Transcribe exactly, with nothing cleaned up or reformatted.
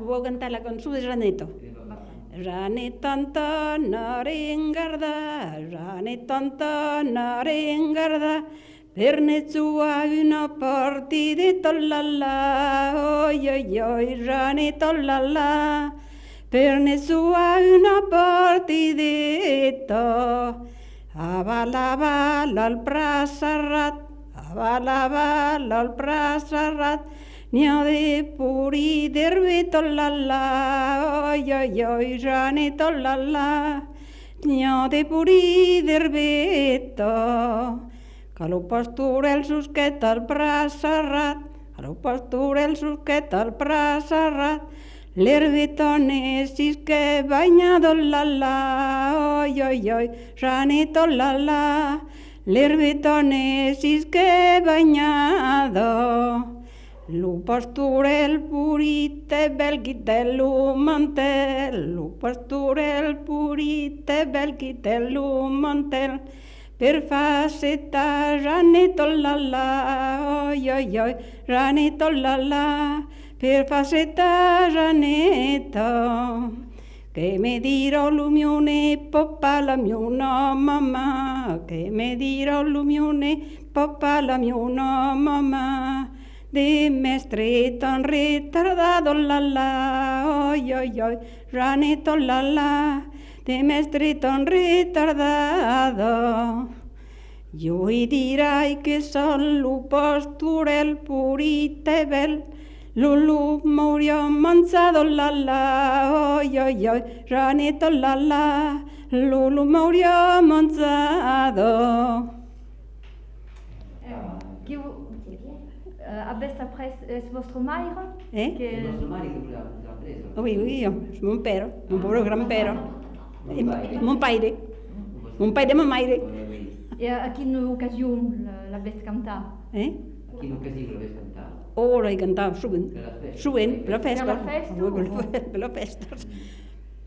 vau cantar la cançó de Janeto. Janeto antonare ingarda, Janeto antonare ingarda, per nezzua una partita la oi oi oi, Janeto la la, per nezzua una partita, avalava al prassarrat, avalava al prassarrat, n'hi de puri derbe la oi oi oi, Janeto la la, n'hi de puri derbe que lo pastura el susquet al braç serrat, que lo pastura el susquet al braç serrat, l'herbetones que banyado la la, oi oi oi, Janeto la la, l'herbetones que banyado, lo pastura el purite belgitello mantel, lo pastura el purite belgitello mantel, per faceta Janeto la la, oi oi oi, Janeto la la, per faceta Janeto, che me dirò l'umione poppa la miuna mamma, che me dirò l'umione poppa la miuna mamma, de mestre tan retardado la la, oi oi oi, Janeto la la, de mestre tan retardado. Yo y dirai que son lu pasturel purite bel, Lulu murió manzado la la, oi oi oi, Janeto la la, Lulu murió manzado. Che uh, aveste preso è vostro marito? Eh? Che... Il vostro marito l'ha preso? Oui, oui, io, mon père, mon pauvre grand-père, mon père, mon père de mon mare. E a quina ocasió l'avete cantato? Eh? A quina ocasió l'avete cantato? Oh, l'he cantat sovint, sovint, per la festa. Per la festa? Per la festa.